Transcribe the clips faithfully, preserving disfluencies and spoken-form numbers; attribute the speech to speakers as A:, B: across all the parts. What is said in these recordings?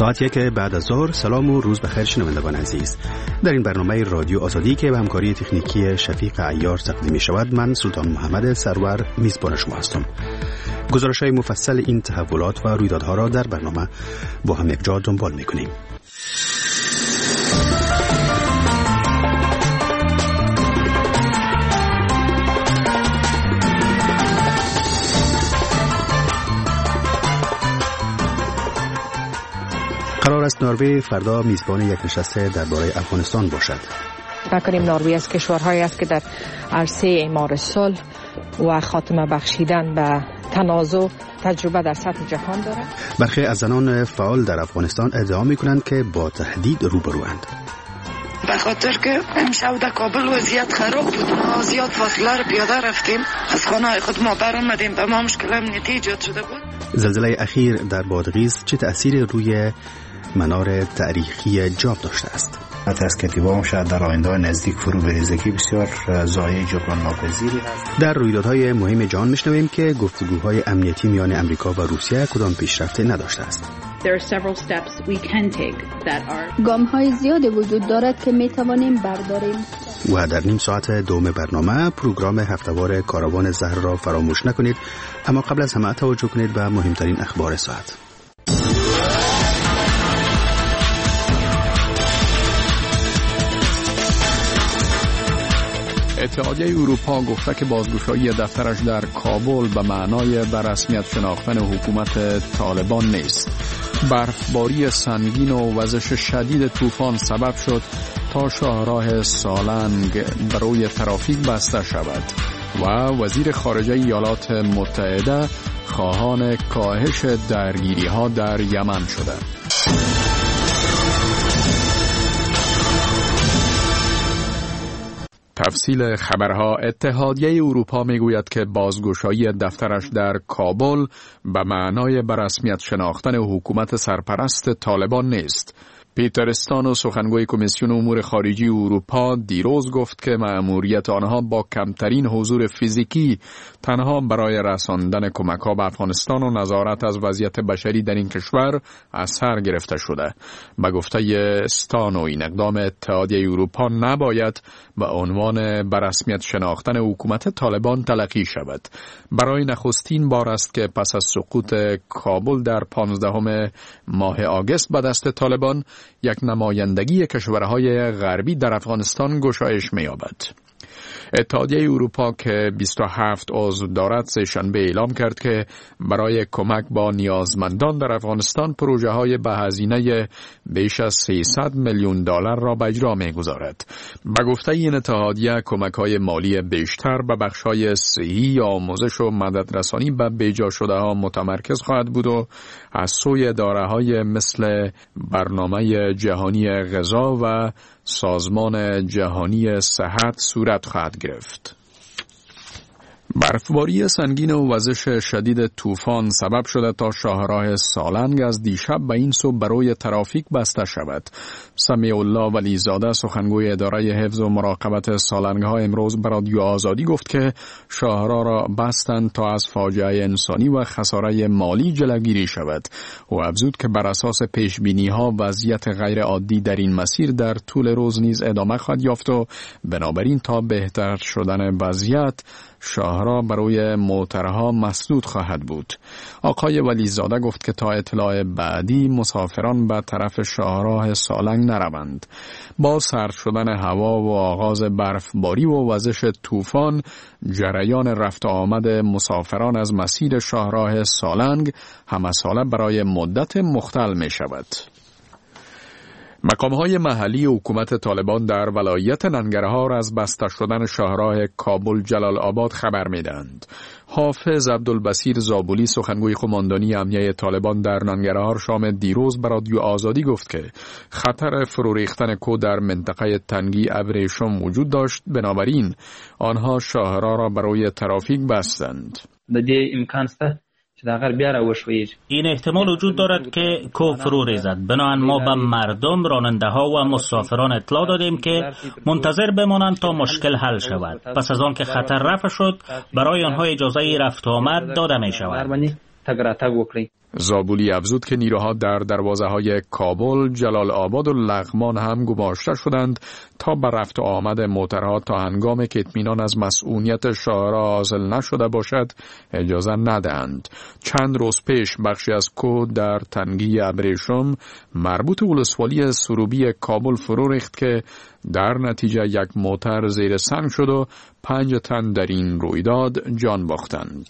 A: ساعت یک بعد از ظهر. سلام و روز بخیر شنوندگان عزیز. در این برنامه رادیو آزادی که به همکاری تکنیکی شفیق عیار تقدیم می شود، من سلطان محمد سرور میزبان شما هستم. گزارش‌های مفصل این تحولات و رویدادها را در برنامه با هم یکجا دنبال می‌کنیم. قرار است نروژ فردا میزبان یک نشست درباره افغانستان باشد.
B: فکر کنیم نروژ از کشورهایی است که در عرصه اعمار صلح و خاتمه بخشیدن به تنازع تجربه در سطح جهان دارد.
A: برخی از زنان فعال در افغانستان ادعا می‌کنند که با تهدید روبروند.
C: به خاطر که امشب در کابل وضعیت خراب بود، ما زیاد فاصله رو پیاده رفتیم، از خانه خود ما برآمدیم، به ما مشکل امنیتی ایجاد شده بود.
A: زلزله اخیر در بادغیس چه تأثیری روی منار تاریخی جاب داشته است؟
D: از کتیبا هم شاید در آینده نزدیک فرو بریزه که بسیار ضایعه جبران ناپذیری هست.
A: در رویدادهای مهم جهان میشنویم که گفتگوهای امنیتی میان امریکا و روسیه کدام پیشرفتی نداشته است.
E: گام‌های زیادی وجود دارد که میتوانیم برداریم.
A: و در نیم ساعت دوم برنامه پروگرام هفته‌وار کاروان زهر را فراموش نکنید، اما قبل از همه توجه کنید به مهمترین اخبار ساعت.
F: اتحادیه اروپا گفته که بازگشایی دفترش در کابل به معنای به رسمیت شناختن حکومت طالبان نیست. برفباری سنگین و وزش شدید طوفان سبب شد تا شاهراه سالنگ برای ترافیک بسته شود و وزیر خارجه ایالات متحده خواهان کاهش درگیری ها در یمن شده. تفصیل خبرها. اتحادیه اروپا میگوید که بازگشایی دفترش در کابل به معنای به رسمیت شناختن حکومت سرپرست طالبان نیست. پیتر استانو سخنگوی کمیسیون امور خارجی اروپا دیروز گفت که مأموریت آنها با کمترین حضور فیزیکی تنها برای رساندن کمک‌ها به افغانستان و نظارت از وضعیت بشری در این کشور از سر گرفته شده. به گفته استانو این اقدام اتحادیه اروپا نباید به عنوان به رسمیت شناختن حکومت طالبان تلقی شود. برای نخستین بار است که پس از سقوط کابل در پانزدهم ماه آگوست به دست طالبان یک نمایندگی کشورهای غربی در افغانستان گشایش می‌یابد. اتحادیه اروپا که بیست و هفت عضو دارد سه‌شنبه اعلام کرد که برای کمک با نیازمندان در افغانستان پروژه‌های به هزینه بیش از سیصد میلیون دلار را به اجرا می‌گذارد. به گفته این اتحادیه کمک‌های مالی بیشتر به بخش‌های صحی، آموزش و مددرسانی به بیجا شده‌ها متمرکز خواهد بود و از سوی اداره‌های مثل برنامه جهانی غذا و سازمان جهانی صحت صورت خواهد گرفت. برفباری سنگین و وزش شدید طوفان سبب شده تا شاهراه سالنگ از دیشب به این سو برای ترافیک بسته شود. سمیع الله ولیزاده سخنگوی اداره حفظ و مراقبت سالنگ ها امروز به رادیو آزادی گفت که شاهراه را بستند تا از فاجعه انسانی و خساره مالی جلوگیری شود. او افزود که بر اساس پیش بینی ها وضعیت غیر عادی در این مسیر در طول روز نیز ادامه خواهد یافت و بنابراین تا بهتر شدن وضعیت شاهراه برای موترها مسدود خواهد بود. آقای ولیزاده گفت که تا اطلاع بعدی مسافران به طرف شاهراه سالنگ نروند. با سرد شدن هوا و آغاز برفباری و وزش طوفان، جریان رفت و آمد مسافران از مسیر شاهراه سالنگ همساله برای مدت مختل می شود. مقام‌های محلی حکومت طالبان در ولایت ننگرهار از بسته شدن شاهراه کابل جلال آباد خبر می‌دهند. حافظ عبدالبصیر زابولی سخنگوی قماندانی امنیه طالبان در ننگرهار شام دیروز به رادیو آزادی گفت که خطر فرو ریختن کو در منطقه تنگی ابریشم وجود داشت، بنابراین آنها شاهراه را برای ترافیک بستند.
G: د دې امکان شته چې دا غر بیا راوشویږي.
H: این احتمال وجود دارد که کو فرو ریزد. بنابراین ما به مردم، راننده ها و مسافران اطلاع دادیم که منتظر بمانند تا مشکل حل شود. پس از آن که خطر رفع شد برای آنها اجازه رفت و آمد داده می شود.
G: تگ را تگ وکړي.
F: زابولی افزود که نیروها در دروازه های کابل، جلال آباد و لغمان هم گماشته شدند تا به رفت و آمد موترها تا هنگام که اطمینان از مسئولیت شاهراه حاصل نشده باشد اجازه ندهند. چند روز پیش بخشی از کوه در تنگی ابریشم مربوط ولسوالی سروبی کابل فرو ریخت که در نتیجه یک موتر زیر سنگ شد و پنج تن در این رویداد جان باختند.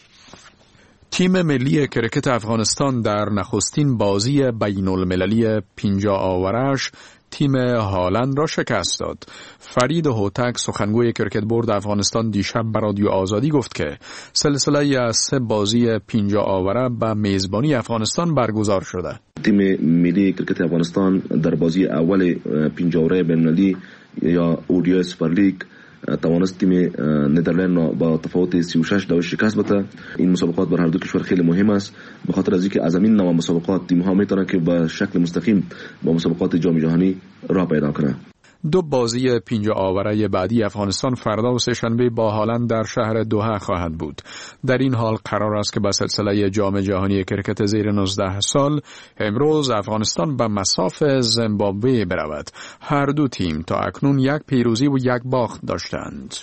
F: تیم ملی کرکت افغانستان در نخستین بازی بین المللی پنجاه آورش تیم هالند را شکست داد. فرید هوتک سخنگوی کرکت بورد افغانستان دیشب به رادیو آزادی گفت که سلسله از سه بازی پنجاه آوره به میزبانی افغانستان برگزار شده.
I: تیم ملی کرکت افغانستان در بازی اول پنجاه آوره بین المللی یا اودیو سوپر لیگ توانست تیم ندرلند را با تفاوت سی و شش دو شکست بده. این مسابقات بر هر دو کشور خیلی مهم است، به خاطر از اینکه از این نوع مسابقات تیم ها میتونن که به شکل مستقیم با مسابقات جام جهانی راه پیدا کنند.
F: دو بازی پنجاه آوره بعدی افغانستان فردا و سه‌شنبه با هالند در شهر دوحه خواهد بود. در این حال قرار است که به سلسله جام جهانی کرکت زیر نوزده سال امروز افغانستان به مصاف زیمبابوه برود. هر دو تیم تا اکنون یک پیروزی و یک باخت داشتند.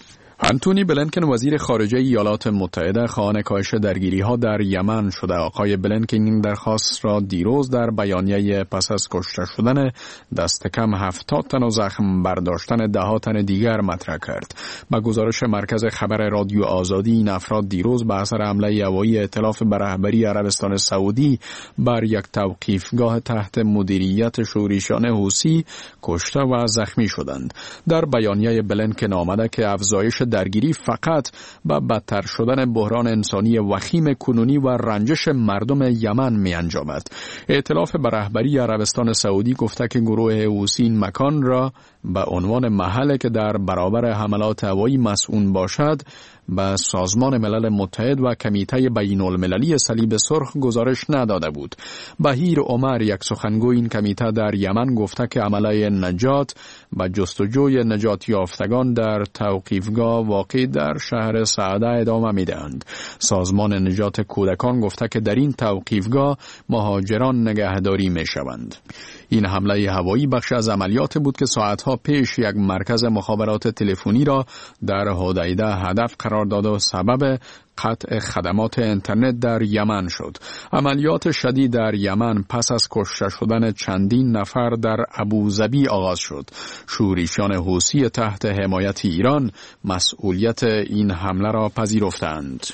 F: انتونی بلینکن وزیر خارجه ایالات متحده خواهان کاهش درگیری‌ها در یمن شده. آقای بلینکن این درخواست را دیروز در بیانیه پس از کشته شدن دست کم هفتاد تن و زخم برداشتن ده تن دیگر مطرح کرد. با گزارش مرکز خبر رادیو آزادی این افراد دیروز به اثر حمله هوایی ائتلاف به رهبری عربستان سعودی بر یک توقیفگاه تحت مدیریت شورشیان حوثی کشته و زخمی شدند. در بیانیه بلینکن آمده که افزایش درگیری فقط با بدتر شدن بحران انسانی وخیم کنونی و رنجش مردم یمن می انجامد. ائتلاف به رهبری عربستان سعودی گفته که گروه حوثی این مکان را به عنوان محلی که در برابر حملات هوایی مسئول باشد به سازمان ملل متحد و کمیته بین المللی صلیب سرخ گزارش نداده بود. بهیر عمر یک سخنگوی این کمیته در یمن گفته که عملیات نجات و جستجوی نجات یافتگان در توقیفگاه واقع در شهر سعده ادامه می‌دهند. سازمان نجات کودکان گفته که در این توقیفگاه مهاجران نگهداری می‌شوند. این حمله هوایی بخش از عملیات بود که ساعتها پیش یک مرکز مخابرات تلفنی را در حدیده هدف قرار داد و سبب قطع خدمات اینترنت در یمن شد. عملیات شدید در یمن پس از کشته شدن چندین نفر در ابوظبی آغاز شد. شورشیان حوثی تحت حمایت ایران مسئولیت این حمله را پذیرفتند.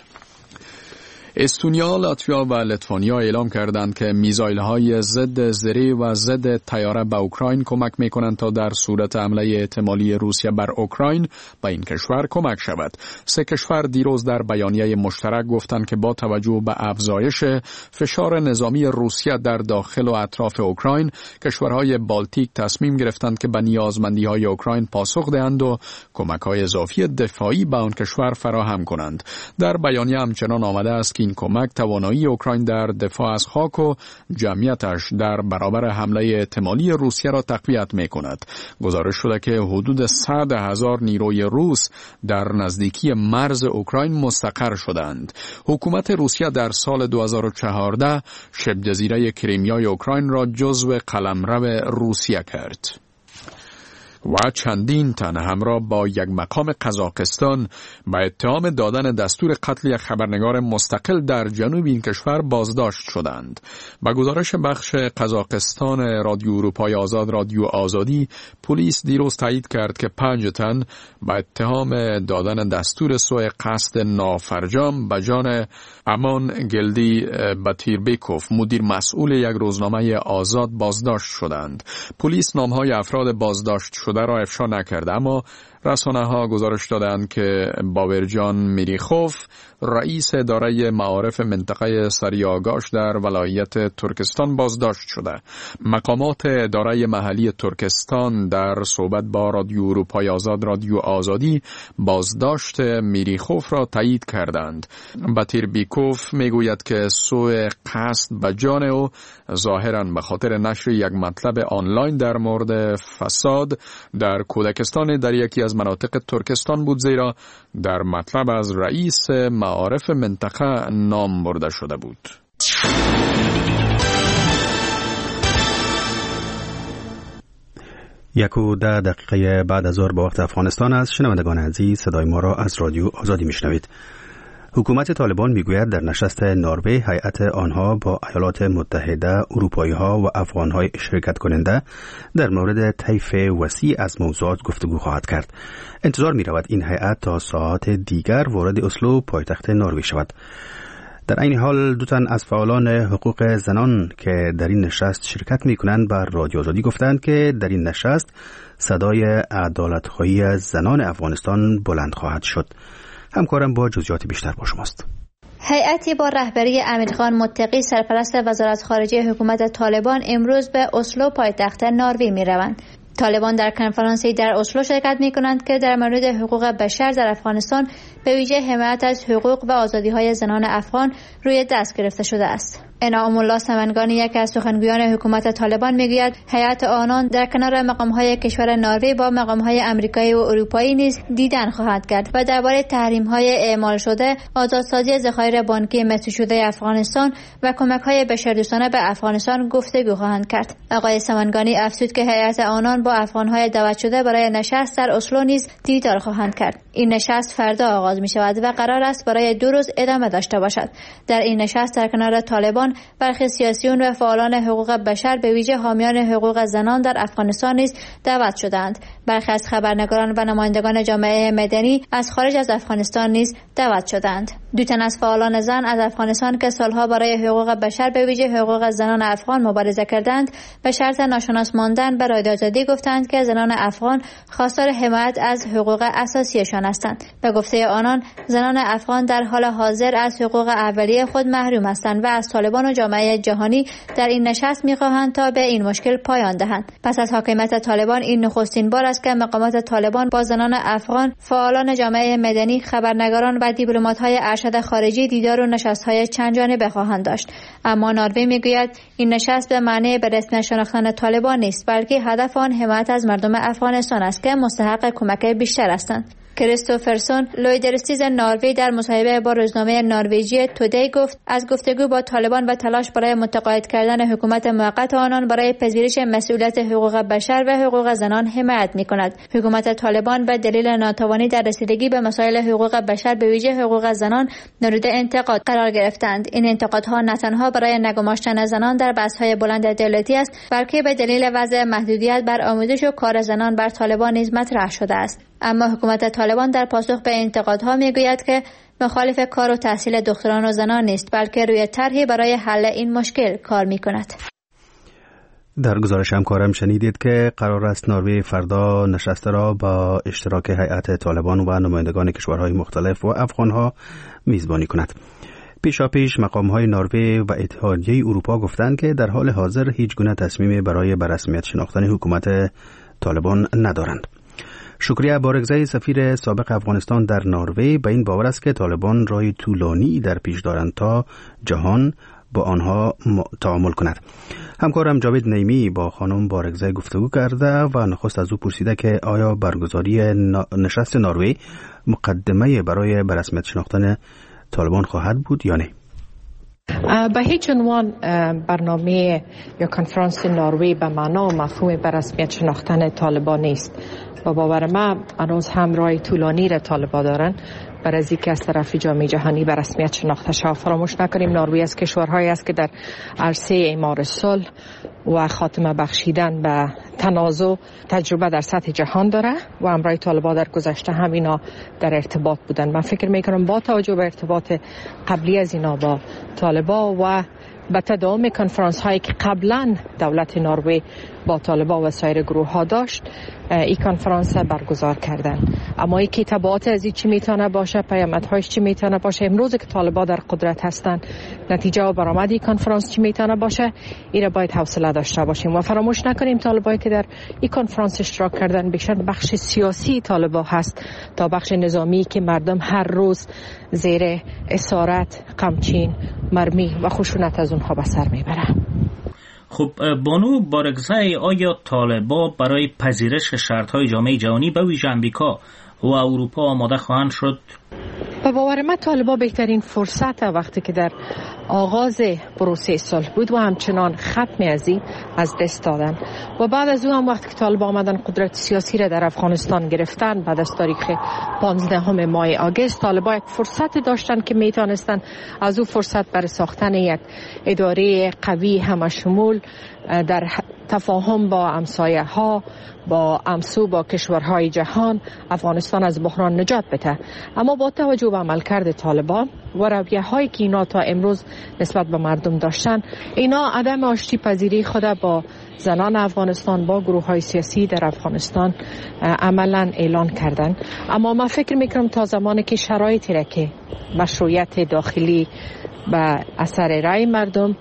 F: استونیا، لاتویا و لیتوانیا اعلام کردند که میزایل‌های ضد زره و ضد طیاره به اوکراین کمک می‌کنند تا در صورت حمله احتمالی روسیه بر اوکراین به این کشور کمک شود. سه کشور دیروز در بیانیه مشترک گفتند که با توجه به افزایش فشار نظامی روسیه در داخل و اطراف اوکراین، کشورهای بالتیک تصمیم گرفتند که به نیازمندی‌های اوکراین پاسخ دهند و کمک‌های اضافی دفاعی به آن کشور فراهم کنند. در بیانیه همچنان آمده است این کمک توانایی اوکراین در دفاع از خاک و جمعیتش در برابر حمله احتمالی روسیه را تقویت می‌کند. گزارش شده که حدود صد هزار نیروی روس در نزدیکی مرز اوکراین مستقر شدند. حکومت روسیه در سال دو هزار و چهارده شبه جزیره کریمیای اوکراین را جزو قلمرو روسیه کرد. و چندین تن همراه با یک مقام قزاقستان به اتهام دادن دستور قتل یک خبرنگار مستقل در جنوب این کشور بازداشت شدند. با گزارش بخش قزاقستان رادیو اروپای آزاد رادیو آزادی، پلیس دیروز تایید کرد که پنج تن به اتهام دادن دستور سوء قصد نافرجام به جان امان گلدی باتیربیکوف، مدیر مسئول یک روزنامه آزاد، بازداشت شدند. پلیس نامهای افراد بازداشت شده را افشا نکرده، اما رسانه ها گزارش دادند که باورجان میریخوف، رئیس اداره معارف منطقه سریاگاش در ولایت ترکستان بازداشت شده. مقامات اداره محلی ترکستان در صحبت با رادیو اروپای آزاد رادیو آزادی بازداشت میریخوف را تایید کردند. باتیربیکوف میگوید که سوء قصد به جان او ظاهراً به خاطر نشر یک مطلب آنلاین در مورد فساد در کودکستان در یکی از از مناطق ترکستان بود، زیرا در مطلب از رئیس معارف منطقه نام برده شده بود.
A: یک و ده دقیقه بعد از ظهر به وقت افغانستان است. شنوندگان عزیز، صدای ما را از رادیو آزادی میشنوید. حکومت طالبان میگوید در نشست نروژ هیئت آنها با ایالات متحده، اروپایی ها و افغان های شرکت کننده در مورد طیف وسیع از موضوعات گفتگو خواهد کرد. انتظار می رود این هیئت تا ساعات دیگر وارد اسلو پایتخت نروژ شود. در این حال دو تن از فعالان حقوق زنان که در این نشست شرکت می کنند بر رادیو آزادی گفتند که در این نشست صدای عدالت‌خواهی زنان افغانستان بلند خواهد شد. همکارم با جزئیات بیشتر با شماست.
J: هیئتی با رهبری امیرخان متقی سرپرست وزارت خارجه حکومت طالبان امروز به اسلو پایتخت نروژ می روند. طالبان در کنفرانسی در اسلو شرکت می کنند که در مورد حقوق بشر در افغانستان به ویژه حمایت از حقوق و آزادی‌های زنان افغان روی دست گرفته شده است. انعام الله سمنگانی، یک از سخنگویان حکومت طالبان، میگوید هیئت آنان در کنار مقام‌های کشور نروژ با مقام‌های آمریکایی و اروپایی نیز دیدن خواهد کرد و درباره تحریم‌های اعمال شده، آزادسازی ذخایر بانکی مسدود شده افغانستان و کمک‌های بشردوستانه به افغانستان گفتگو خواهند کرد. آقای سمنگانی افزود که هیئت آنان با افغان‌های دعوت شده برای نشست در اسلو نیز دیدار خواهند کرد. این نشست فردا آغاز می‌شود و قرار است برای دو روز ادامه داشته باشد. در این نشست در کنار طالبان برخی سیاسیون و فعالان حقوق بشر به ویژه حامیان حقوق زنان در افغانستان نیز دعوت شدند. برخی از خبرنگاران و نمایندگان جامعه مدنی از خارج از افغانستان نیز دعوت شدند. دو تن از فعالان زن از افغانستان که سالها برای حقوق بشر به ویژه حقوق زنان افغان مبارزه کردند، به شرط ناشناس ماندن به رادیو آزادی گفتند که زنان افغان خواستار حمایت از حقوق اساسیشان هستند. به گفته آنان، زنان افغان در حال حاضر از حقوق اولیه خود محروم هستند و از طالبان و جامعه جهانی در این نشست می‌خواهند تا به این مشکل پایان دهند. پس از حاکمیت طالبان این نخستین بار است که مقامات طالبان با زنان افغان، فعالان جامعه مدنی، خبرنگاران و دیپلمات‌های ارشد خارجی دیدار و نشست‌های چند جانبه خواهند داشت. اما نروژ می‌گوید این نشست به معنی به رسمیت شناختن طالبان نیست، بلکه هدف آن حمایت از مردم افغانستان است که مستحق کمک بیشتر هستند. کریستوفرسون لویدرستیز نروژ در مصاحبه با روزنامه نروژی تودی گفت از گفتگو با طالبان و تلاش برای متقاعد کردن حکومت موقت آنان برای پذیرش مسئولیت حقوق بشر و حقوق زنان حمایت می‌کند. حکومت طالبان به دلیل ناتوانی در رسیدگی به مسائل حقوق بشر به ویژه حقوق زنان مورد انتقاد قرار گرفتند. این انتقادها نه تنها برای نگماشتن زنان در بحث‌های بلند دولتی است، بلکه به دلیل وضع محدودیت بر آموزش و کار زنان بر طالبان نیز مطرح شده است. اما حکومت طالبان در پاسخ به انتقادها میگوید که مخالف کار و تحصیل دختران و زنان نیست، بلکه روی طرحی برای حل این مشکل کار میکند.
A: در گزارش همکارم شنیدید که قرار است نروژ فردا نشست را با اشتراک هیئت طالبان و نمایندگان کشورهای مختلف و افغانها میزبانی کند. پیشاپیش مقام‌های نروژ و اتحادیه اروپا گفتند که در حال حاضر هیچ گونه تصمیمی برای به رسمیت شناختن حکومت طالبان ندارند. شکریه بارگزای سفیر سابق افغانستان در نروژ به این باور است که طالبان راه طولانی در پیش دارند تا جهان با آنها تعامل کند. همکارم جاوید نیمی با خانم بارگزای گفتگو کرده و نخست از او پرسیده که آیا برگزاری نشست نروژ مقدمه برای به رسمیت شناختن طالبان خواهد بود یا نه؟
B: به هیچ عنوان برنامه یا کنفرانس نروژ به معنا و مفهوم به رسمیت شناختن طالبان نیست. با باور من هنوز هم راه طولانی را طالبان دارن برای از اینکه از طرف جامعه جهانی به رسمیت شناخته شود. فراموش نکنیم نروژ از کشورهایی است که در عرصه اعمار صلح و خاتمه بخشیدن به تنازع تجربه در سطح جهان داره و همراه طالبان در گذشته هم اینا در ارتباط بودن. من فکر میکنم با توجه به ارتباط قبلی از اینا با طالبان و به تداوم کنفرانس هایی که قبلا دولت نروژ با طالبان و سایر گروه ها داشت، این کنفرانس برگزار کردن. اما این که تبعات از این چی میتونه باشه، پیامدهایش چی میتونه باشه، امروز که طالبان در قدرت هستن نتیجه و برآمد این کنفرانس چی میتونه باشه، این را باید حوصله داشته باشیم و فراموش نکنیم طالبانی که در این کنفرانس اشتراک کردن بیشتر بخش سیاسی طالبان هست تا بخش نظامی که مردم هر روز زیر اسارت، قمچین، مرمی و خشونت از اونها به سر میبره.
H: خب بانو بارگزای، آیا طالبان برای پذیرش شرط‌های جامعه جهانی به ویژه امریکا و اروپا آماده خواهند شد؟
B: به باور من طالبان بهترین فرصت وقتی که در آغاز پروسه صلح بود و همچنان ختم از این از دست دادن و بعد از اون هم وقتی که طالبان آمدن قدرت سیاسی را در افغانستان گرفتن بعد از تاریخ پانزدهم ماه آگوست، طالبان یک فرصت داشتن که میتونستن از اون فرصت برای ساختن یک اداره قوی همشمول در تفاهم با همسایه ها، با همسو با کشورهای جهان افغانستان از بحران نجات بده. اما با توجه به عملکرد طالبان و رویه هایی که اینا تا امروز نسبت به مردم داشتن، اینا عدم آشتی پذیری خود با زنان افغانستان، با گروه های سیاسی در افغانستان عملا اعلان کردن. اما من فکر میکنم تا زمانی که شرایطی را که مشروعیت داخلی به اثر رای مردم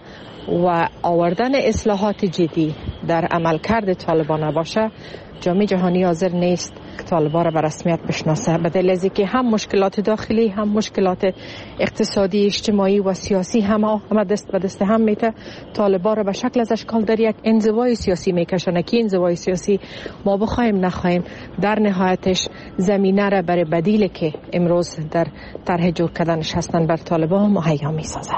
B: و آوردن اصلاحات جدی در عملکرد طالبان نباشه، جامعه جهانی حاضر نیست که طالبان را به رسمیت بشناسه، به دلیل از اینکه هم مشکلات داخلی هم مشکلات اقتصادی، اجتماعی و سیاسی هم هم دست به دست هم میته. طالبان را به شکل از اشکال در یک انزوای سیاسی میکشونه که انزوای سیاسی ما بخوایم نخوایم در نهایتش زمینه را برای بدیلی که امروز در طرح جور کردنش هستن بر طالبان مهیا میسازه.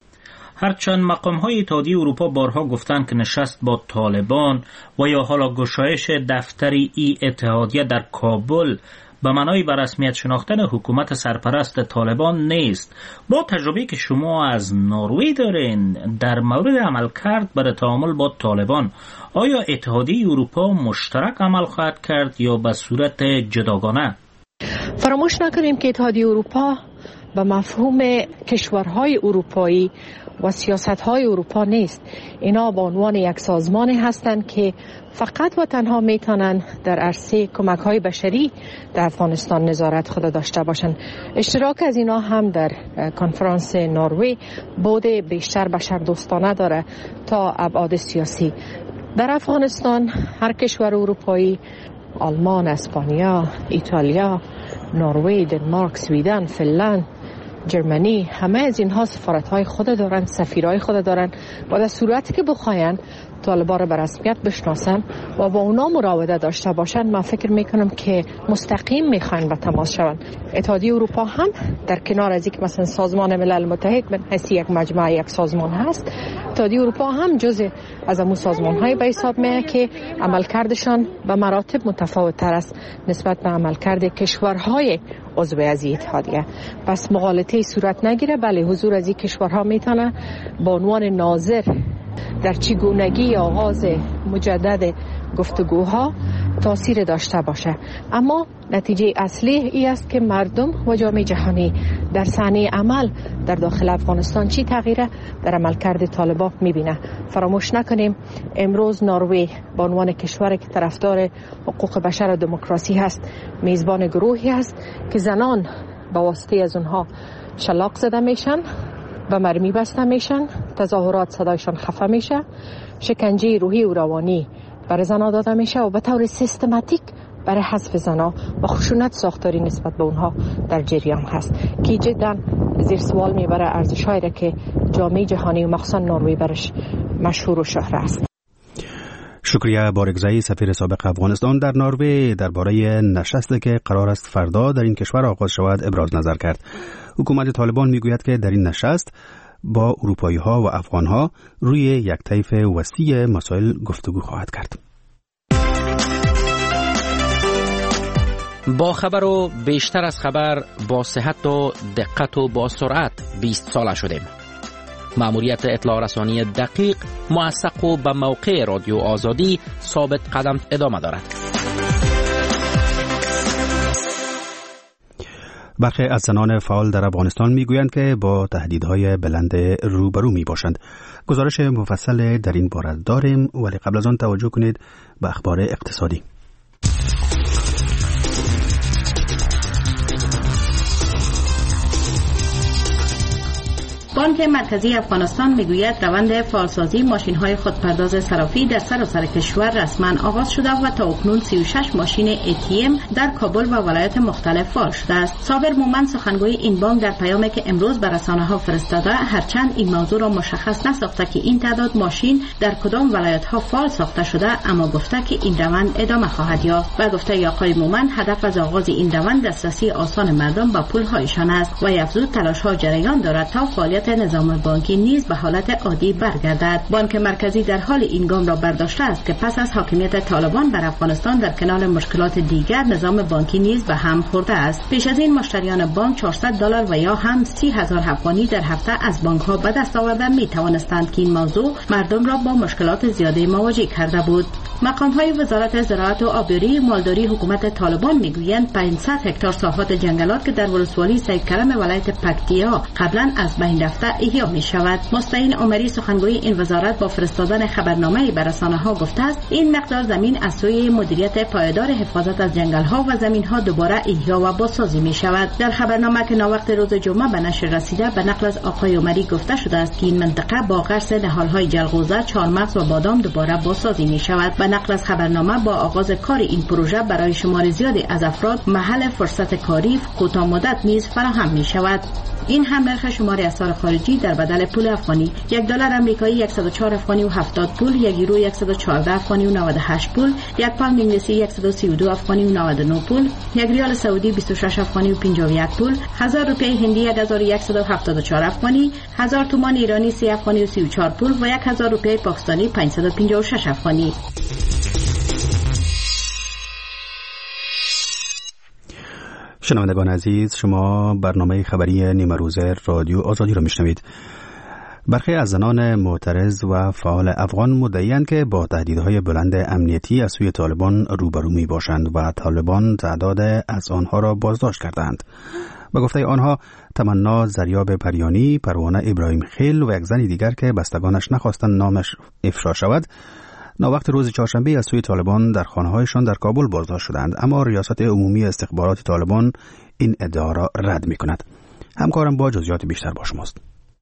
H: هرچند مقام‌های اتحادیه اروپا بارها گفتند که نشست با طالبان و یا حالا گشایش دفتر ای اتحادیه در کابل به معنای به رسمیت شناختن حکومت سرپرست طالبان نیست. با تجربه که شما از نروژ دارین در مورد عملکرد برای تعامل با طالبان، آیا اتحادیه اروپا مشترک عمل خواهد کرد یا به صورت جداگانه؟
B: فراموش نکنیم که اتحادیه اروپا به مفهوم کشورهای اروپایی و سیاست‌های اروپا نیست. اینا به عنوان یک سازمان هستند که فقط و تنها میتونن در عرصه کمک‌های بشری در افغانستان نظارت خود داشته باشند. اشتراک از اینا هم در کنفرانس نروژ بود بیشتر بشر دوستانه داره تا ابعاد سیاسی. در افغانستان هر کشور اروپایی، آلمان، اسپانیا، ایتالیا، نروژ، دنمارک، سویدن، فنلند، جرمنی، همه از اینها سفارت‌های خود دارن، سفیرهای خود دارن و در صورتی که بخواین طالبان را به رسمیت بشناسن و با اونا مراوده داشته باشن، من فکر میکنم که مستقیم میخواین به تماس شون. اتحادیه اروپا هم در کنار از اینکه مثلا سازمان ملل متحد من حسی یک مجموعه یک سازمان هست، اتحادیه اروپا هم جزء از اون سازمان‌های به حساب میاد که عملکردشان به مراتب متفاوت تر است نسبت به عملکرد کشورهای عضو از اتحادیه. پس مغالطه صورت نگیره، بله حضور از این کشورها میتونه به عنوان ناظر در چگونگی آغاز مجدد گفتگوها تاثیر داشته باشه. اما نتیجه اصلی ای است که مردم و جامعه جهانی در صحنه عمل در داخل افغانستان چی تغییره در عملکرد طالبان میبینه. فراموش نکنیم امروز نروژ به عنوان کشوری که طرفدار حقوق بشر و دموکراسی هست، میزبان گروهی است که زنان به واسطه از اونها شلاق زده میشن، و مرمی بسته میشن، تظاهرات صدایشان خفه میشه، شکنجه روحی و روانی برای زنها داده میشه و به طور سیستماتیک برای حذف زنها و خشونت ساختاری نسبت به اونها در جریان هست که جدا زیر سوال میبره ارزش‌هایی را که جامعه جهانی و مخصوصا نروژ برش مشهور و شهره است.
A: شکریه بارگزایی، سفیر سابق افغانستان در نروژ، درباره نشستی که قرار است فردا در این کشور آغاز شود ابراز نظر کرد. حکومت طالبان میگوید که در این نشست با اروپایی ها و افغان ها روی یک طیف وسیع مسائل گفتگو خواهد کرد.
K: با خبر و بیشتر از خبر، با صحت و دقت و با سرعت بیست ساله شدیم. مأموریت اطلاع رسانی دقیق، موثق و به موقع رادیو آزادی ثابت قدم ادامه دارد.
A: برخی از زنان فعال در افغانستان میگویند که با تهدیدهای بلند روبرو می باشند. گزارش مفصل در این باره داریم، ولی قبل از آن توجه کنید به اخبار اقتصادی.
L: بانک مرکزی افغانستان میگوید روند فعالسازی ماشین‌های خودپرداز صرافی در سراسر کشور رسما آغاز شده و تا اکنون سی و شش ماشین ای تی ام در کابل و ولایات مختلف فعال شده است. صابر مومن سخنگوی این بانک در پیامی که امروز به رسانه‌ها فرستاده، هرچند این موضوع را مشخص نساخته که این تعداد ماشین در کدام ولایت‌ها فعال ساخته شده، اما گفته که این روند ادامه خواهد یافت. و گفته آقای مومن هدف از آغاز این روند دسترسی آسان مردم به پول‌هایشان است و افزود تلاش‌ها جریان دارد تا فعالیت نظام بانکی نیز به حالت عادی برگردد. بانک مرکزی در حال این گام را برداشته است که پس از حاکمیت طالبان بر افغانستان در کنار مشکلات دیگر، نظام بانکی نیز به هم خورده است. پیش از این مشتریان بانک چهارصد دلار و یا هم سی هزار افغانی در هفته از بانک‌ها به دست آورده می توانستند که این موضوع مردم را با مشکلات زیادی مواجه کرده بود. مقام‌های وزارت زراعت و آبیاری مالداری حکومت طالبان میگویند پانصد هکتار ساحات جنگلات که در ولسوالی سید کرم ولایت پکتیا قبلا از بین رفته احیا می شود. مستعین عمری سخنگوی این وزارت با فرستادن خبرنامه‌ای به رسانه‌ها گفته است این مقدار زمین از سوی مدیریت پایدار حفاظت از جنگل‌ها و زمین‌ها دوباره احیا و بازسازی می شود. در خبرنامه که ناوقت روز جمعه به نشر رسیده به نقل از آقای عمری گفته شده است که این منطقه با غرس نهال‌های جلغوزه، چهارمغز و بادام دوباره بازسازی می شود. به نقل از خبرنامه با آغاز کار این پروژه برای شمار زیادی از افراد محل فرصت کاری کوتاه مدت نیز فراهم می شود. این هم نرخ شمار اسعار خارجی در بدل پول افغانی: یک دلار آمریکایی صد و چهار افغانی و هفتاد پول، یک یورو صد و چهارده افغانی و نود و هشت پول، یک پوند انگلیسی صد و سی و دو افغانی و نود و نه پول، یک ریال سعودی بیست و شش افغانی و پنجاه و یک پول، هزار روپیه هندی یک هزار و صد و هفتاد و چهار افغانی، هزار تومان ایرانی سی افغانی و سی و چهار پول و یک هزار روپیه پاکستانی پانصد و پنجاه و شش افغانی.
A: شنوندگان عزیز، شما برنامه خبری نیمه روزه رادیو آزادی را میشنوید. برخی از زنان معترض و فعال افغان مدعی‌اند که با تهدیدهای بلند امنیتی از سوی طالبان روبرو می باشند و طالبان تعداد از آنها را بازداشت کردند. به گفته آنها، تمنا زریاب پریانی، پروانه ابراهیم خیل و یک زن دیگر که بستگانش نخواستند نامش افشا شود، ناوقت روز چهارشنبه از سوی طالبان در خانه‌هایشان در کابل بازداشت شدند، اما ریاست عمومی استخبارات طالبان این ادعا را رد می‌کند. همکارم با جزئیات بیشتر با شماست.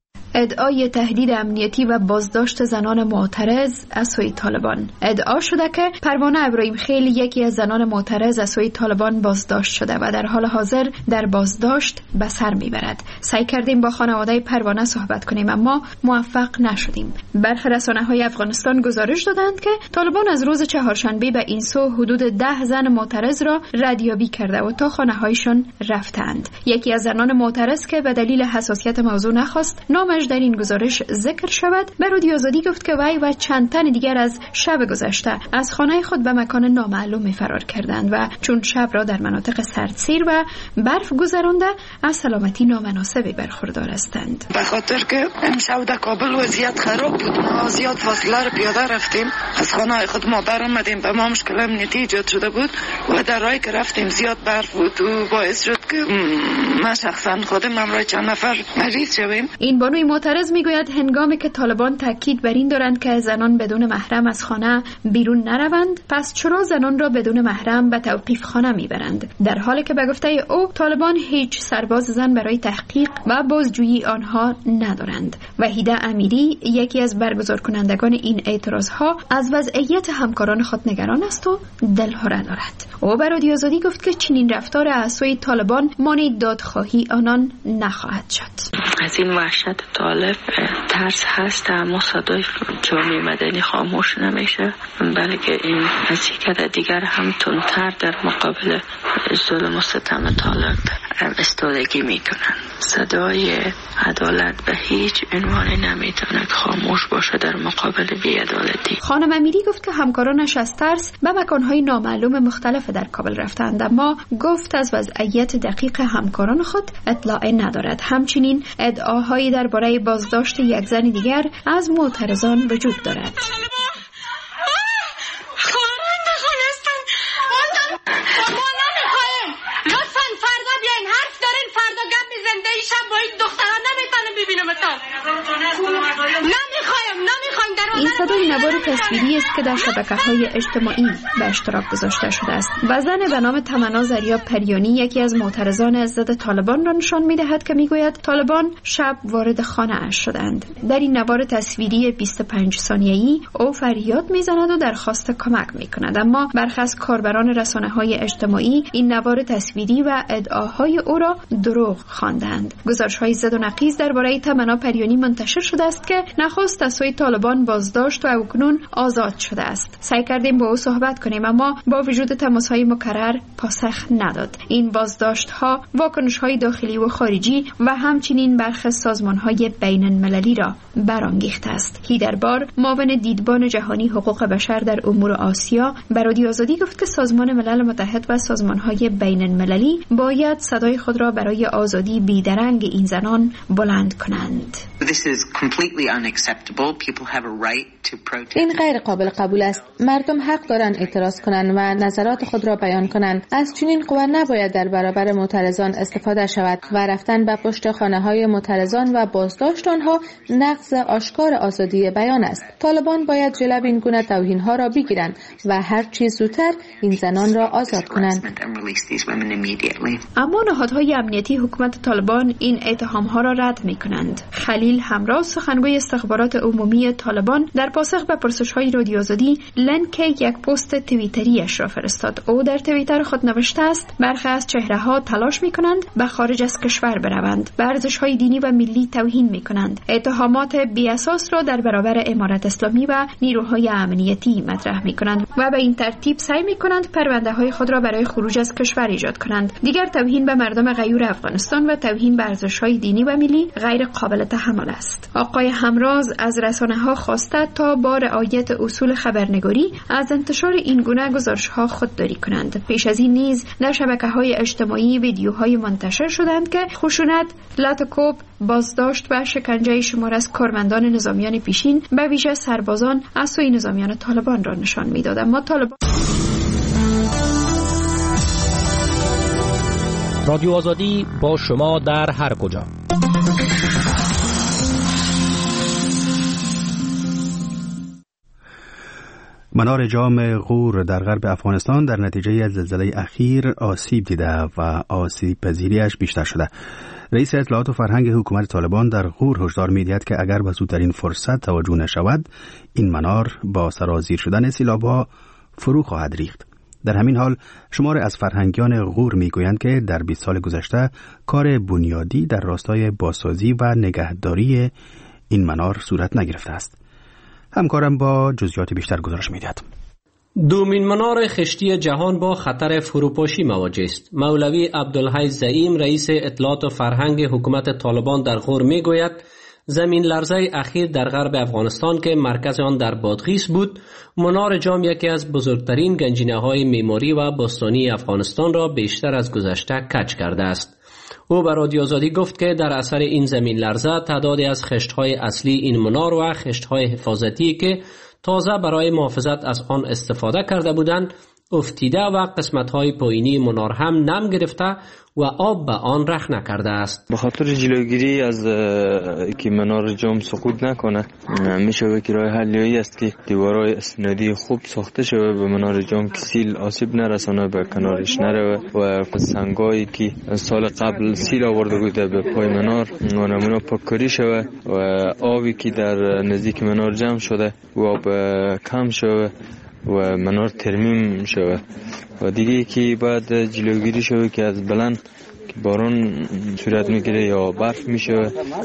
M: ادعای تهدید امنیتی و بازداشت زنان معترض از سوی طالبان. ادعا شده که پروانه ابراهیم خیل یکی از زنان معترض از سوی طالبان بازداشت شده و در حال حاضر در بازداشت به سر میبرد. سعی کردیم با خانواده پروانه صحبت کنیم اما موفق نشدیم. برخی رسانه‌های افغانستان گزارش دادند که طالبان از روز چهارشنبه به این سو حدود ده زن معترض را ردیابی کرده و تا خانه‌هایشان رفتند. یکی از زنان معترض که به دلیل حساسیت موضوع نخواست نامش در این گزارش ذکر شود، به رادیو آزادی گفت که وی و چند تن دیگر از شب گذشته از خانه خود به مکان نامعلوم فرار کردند و چون شب را در مناطق سردسیر و برف گذرانده از سلامتی نامناسبی برخوردار هستند.
C: به خاطر که امشب در کابل وضعیت خراب بود، ما زیاد فاصله را پیاده رفتیم، از خانه خود ما برآمدیم، به ما مشکل امنیتی ایجاد شده بود و در راهی که رفتیم زیاد برف بود و باعث شد که ما شخصا خودم همراه چند نفر مریض شویم.
M: این بانوی معترض میگوید هنگامی که طالبان تاکید بر این دارند که زنان بدون محرم از خانه بیرون نروند، پس چرا زنان را بدون محرم به توقیف خانه میبرند، در حالی که به گفته او طالبان هیچ سرباز زن برای تحقیق و بازجویی آنها ندارند. وحیده امیری یکی از برگزار کنندگان این اعتراضها از وضعیت همکاران خود نگران است و دلهره دارد. او به رادیو آزادی گفت که چنین رفتار از سوی طالبان مانع دادخواهی آنان نخواهد شد.
N: از این وحشت طالب ترس هست، اما صدای جامعه مدنی خاموش نمیشه، بلکه این حرکت دیگر هم تندتر در مقابل ظلم و ستم طالب استادگی میکنن. صدای عدالت به هیچ عنوان نمیتونه خاموش باشه در مقابل بی‌عدالتی.
M: خانم امیری گفت که همکارانش از ترس به مکانهای نامعلوم مختلف در کابل رفتند، اما گفت از وضعیت دقیق همکاران خود اطلاع ندارد. همچنین ادعاهایی درباره بازداشت یک زن دیگر از معترضان وجود دارد. این صدای نوار تصویری است که در شبکه‌های اجتماعی به اشتراک گذاشته شده است و زن به نام تمنا زریا پریانی یکی از معترضان ضد طالبان را نشان می‌دهد که می‌گوید طالبان شب وارد خانه اش شدند. در این نوار تصویری بیست و پنج ثانیه‌ای او فریاد می‌زند و درخواست کمک می‌کند، اما برخی از کاربران رسانه‌های اجتماعی این نوار تصویری و ادعاهای او را دروغ خواندند. گزارش‌های زد و نقیض درباره تمنا پریانی منتشر شده است که نخست از سوی طالبان بازداشت و اکنون آزاد شده است. سعی کردیم با او صحبت کنیم اما با وجود تماس‌های مکرر پاسخ نداد. این بازداشت‌ها واکنش‌های داخلی و خارجی و همچنین برخی سازمان‌های بین‌المللی را برانگیخته است. هیدربار معاون دیدبان جهانی حقوق بشر در امور آسیا به رادیو آزادی گفت که سازمان ملل متحد و سازمان‌های بین‌المللی باید صدای خود را برای آزادی بیدرنگ این زنان بلند کنند.
O: این غیر قابل قبول است. مردم حق دارند اعتراض کنند و نظرات خود را بیان کنند. از چنین قوا نباید در برابر معترضان استفاده شود و رفتن به پشت خانه‌های معترضان و بازداشت آنها نقض آشکار آزادی بیان است. طالبان باید جلوی این گونه توهین‌ها را بگیرند و هر چه زودتر این زنان را آزاد کنند.
M: اما نهادهای امنیتی حکومت طالبان این اتهام‌ها را رد می‌کنند. خلیل همراه سخنگوی استخبارات عمومی طالبان در پاسخ به پرسش‌های رادیو آزادی لینک یک پست توییتری‌اش را فرستاد. او در توییتر خود نوشته است: برخی از چهره‌ها تلاش می‌کنند به خارج از کشور بروند، به ارزش‌های دینی و ملی توهین می‌کنند، اتهامات بی‌اساس را در برابر امارت اسلامی و نیروهای امنیتی مطرح می‌کنند و به این ترتیب سعی می‌کنند پرونده‌های خود را برای خروج از کشور ایجاد کنند. دیگر توهین به مردم غیور افغانستان و توهین به ارزش‌های دینی و ملی غیر قابل تحمل است. آقای همراز از رسانه‌ها خواسته تا با رعایت اصول خبرنگاری از انتشار این گونه گزارش‌ها خودداری کنند. پیش از این نیز در شبکه‌های اجتماعی ویدیوهای منتشر شدند که خشونت، لطکوب، بازداشت و شکنجه شمار از کارمندان نظامیان پیشین به ویژه سربازان از سوی نظامیان طالبان را نشان می‌داد. اما طالبان
K: رادیو آزادی با شما در هر کجا.
A: منار جام غور در غرب افغانستان در نتیجه زلزله اخیر آسیب دیده و آسیب پذیریش بیشتر شده. رئیس اطلاعات و فرهنگ حکومت طالبان در غور هشدار می‌دهد که اگر به زودترین فرصت توجه نشود این منار با سرازیر شدن سیلاب‌ها فرو خواهد ریخت. در همین حال شمار از فرهنگیان غور میگویند که در بیست سال گذشته کار بنیادی در راستای بازسازی و نگهداری این منار صورت نگرفته است. همکارم با جزئیات بیشتر گزارش می‌دهد.
P: دومین منار خشتی جهان با خطر فروپاشی مواجه است. مولوی عبدالحی زعیم رئیس اطلاعات و فرهنگ حکومت طالبان در غور میگوید زمین لرزه اخیر در غرب افغانستان که مرکز آن در بادغیس بود، منار جام یکی از بزرگترین گنجینه‌های معماری و باستانی افغانستان را بیشتر از گذشته کج کرده است. او به رادیو آزادی گفت که در اثر این زمین لرزه تعدادی از خشت‌های اصلی این منار و خشت‌های حفاظتی که تازه برای محافظت از آن استفاده کرده بودند افتیده و قسمت‌های پایینی منار هم نم گرفته و آب به آن رخ نکرده است.
Q: به خاطر جلوگیری از که منار جام سقوط نکنه میشه که راه حلی است که دیوارهای اسنادی خوب ساخته شود به منار جام که سیل آسیب نرسانه به کنارش نره و سنگایی که سال قبل سیل آورده بوده به پای منار اونمونا پاککاری شود و آبی که در نزدیک منار جمع شده و آب کم شود و منار ترمیم شود و دیگه که باید جلوگیری شود که از بلند که باران صورت میگیره یا برف میشه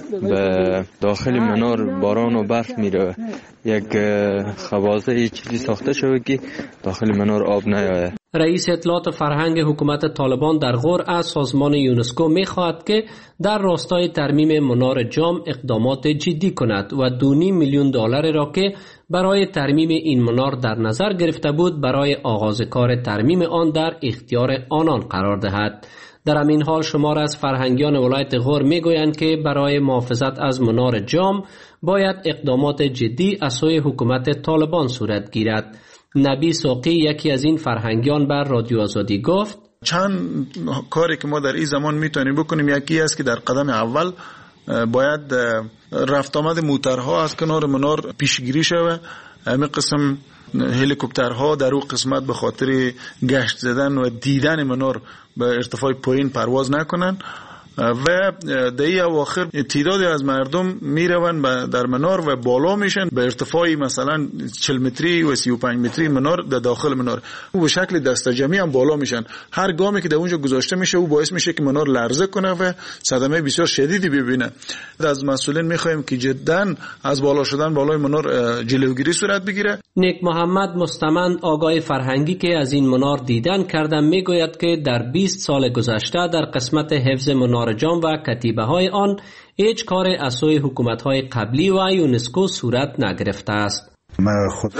Q: به داخل منار باران و برف میره یک خوازه ای چیزی ساخته شود که داخل منار آب نیاید.
P: رئیس اطلاعات فرهنگ حکومت طالبان در غور از سازمان یونسکو می‌خواهد که در راستای ترمیم منار جام اقدامات جدی کند و دو و نیم میلیون دلار را که برای ترمیم این منار در نظر گرفته بود برای آغاز کار ترمیم آن در اختیار آنان قرار دهد. در همین حال شمار از فرهنگیان ولایت غور میگویند که برای محافظت از منار جام باید اقدامات جدی از سوی حکومت طالبان صورت گیرد. نبی ساقی یکی از این فرهنگیان بر رادیو آزادی گفت
R: چند کاری که ما در این زمان میتونیم بکنیم، یکی است که در قدم اول باید رفت آمد موترها از کنار منار پیشگیری شود. همین قسم هلیکوپترها در اون قسمت به خاطر گشت زدن و دیدن منار به ارتفاع پایین پرواز نکنن و در این اواخر تعدادی از مردم میروند در منار و بالا میشن به ارتفاعی مثلا چهل متری و سی و پنج متری منار در داخل منار و به شکل دسته جمعی هم بالا میشن. هر گامی که در اونجا گذاشته میشه او باعث میشه که منار لرزه کنه و صدمه بسیار شدیدی ببینه. از مسئولین میخوایم که جدا از بالا شدن بالای منار جلوگیری صورت بگیره.
P: نیک محمد مستمند آگاه فرهنگی که از این منار دیدن کردن میگوید که در بیست سال گذشته در قسمت حفظ منار جام و کتیبه های آن هیچ کار از سوی حکومت های قبلی و یونسکو صورت نگرفته است.
D: من خود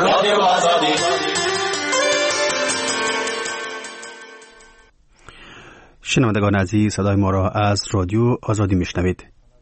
A: شنوندگان عزیز، صدای ما را از رادیو آزادی میشنوید.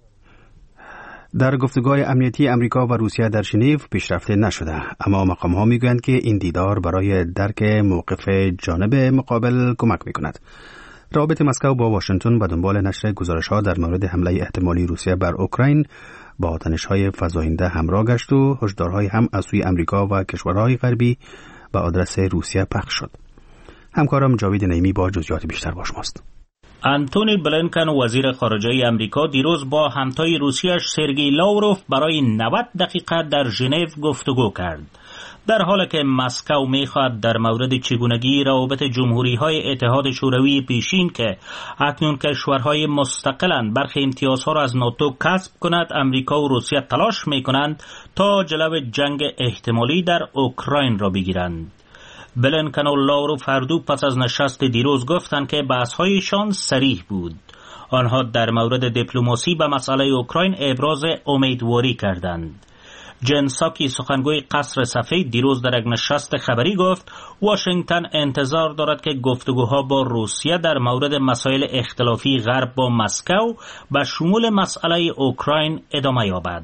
A: در گفتگوهای امنیتی امریکا و روسیه در ژنو پیشرفته نشده، اما مقام‌ها میگویند که این دیدار برای درک موقف جانب مقابل کمک میکند. روابط مسکو با واشنگتن به دنبال نشر گزارش‌ها در مورد حمله احتمالی روسیه بر اوکراین با تنش‌های فزاینده همراه گشت و هشدارهای هم از سوی امریکا و کشورهای غربی به آدرس روسیه پخش شد. همکارم جاوید نعیمی با جزئیات بیشتر با شماست.
H: انتونی بلینکن وزیر خارجه امریکا دیروز با همتای روسیه‌اش سرگئی لاوروف برای نود دقیقه در ژنو گفتگو کرد. در حالی که مسکو می‌خواهد در مورد چگونگی روابط جمهوری‌های اتحاد شوروی پیشین که اکنون کشورهای مستقلند برخی امتیازها را از ناتو کسب کند، امریکا و روسیه تلاش می‌کنند تا جلو جنگ احتمالی در اوکراین را بگیرند. بلینکن و لاوروف هر دو پس از نشست دیروز گفتند که بحث‌هایشان صریح بود. آنها در مورد دیپلماسی به مسئله اوکراین ابراز امیدواری کردند. جن ساکی سخنگوی قصر سفید دیروز در یک نشست خبری گفت واشنگتن انتظار دارد که گفتگوها با روسیه در مورد مسائل اختلافی غرب با مسکو به شمول مسئله اوکراین ادامه یابد.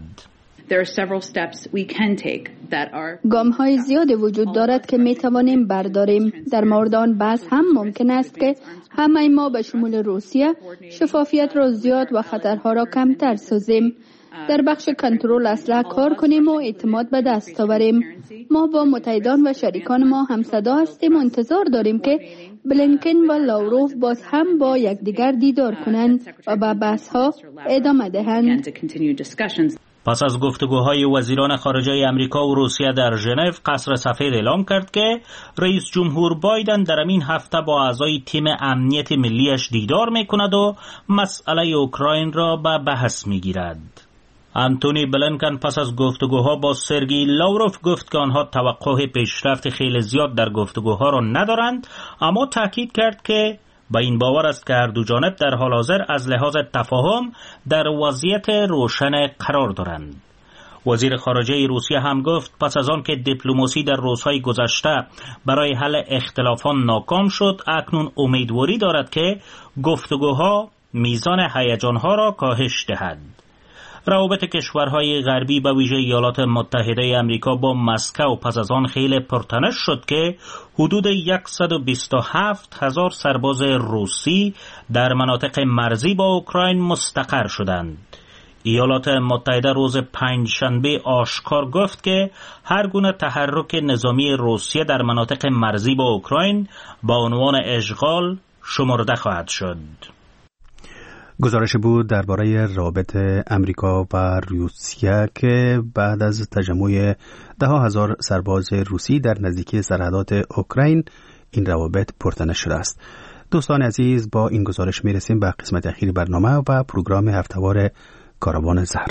E: گام های زیاد وجود دارد که می توانیم برداریم. در مورد آن بحث هم ممکن است که همه ما به شمول روسیه شفافیت را زیاد و خطرها را کمتر سازیم. در بخش کنترل اسلحه کار کنیم و اعتماد به دست آوریم. ما با متحدان و شریکان ما هم صدا هستیم و انتظار داریم که بلینکن و لاوروف باز هم با یکدیگر دیدار کنند و به بحث ها ادامه دهند.
H: پس از گفتگوهای وزیران خارجه امریکا و روسیه در ژنو، قصر سفید اعلام کرد که رئیس جمهور بایدن در این هفته با اعضای تیم امنیت ملیش دیدار میکند و مسئله اوکراین را به بحث میگیرد. انتونی بلینکن پس از گفتگوها با سرگئی لاوروف گفت که آنها توقع پیشرفت خیلی زیاد در گفتگوها را ندارند، اما تاکید کرد که با این باور است که هر دو جانب در حال حاضر از لحاظ تفاهم در وضعیت روشن قرار دارند. وزیر خارجه روسیه هم گفت پس از آن که دیپلماسی در روزهای گذشته برای حل اختلافات ناکام شد، اکنون امیدواری دارد که گفتگوها میزان هیجانها را کاهش دهد. روابط کشورهای غربی به ویژه ایالات متحده امریکا با مسکو پس از آن خیلی پرتنش شد که حدود صد و بیست و هفت هزار سرباز روسی در مناطق مرزی با اوکراین مستقر شدند. ایالات متحده روز پنجشنبه آشکار گفت که هر گونه تحرک نظامی روسیه در مناطق مرزی با اوکراین با عنوان اشغال شمرده خواهد شد.
A: گزارش بود درباره روابط امریکا و روسیه که بعد از تجمع ده هزار سرباز روسی در نزدیکی سرحدات اوکراین این روابط پرتنش شده است. دوستان عزیز، با این گزارش میرسیم به قسمت اخیر برنامه و پروگرام هفته‌وار کاروان زهر.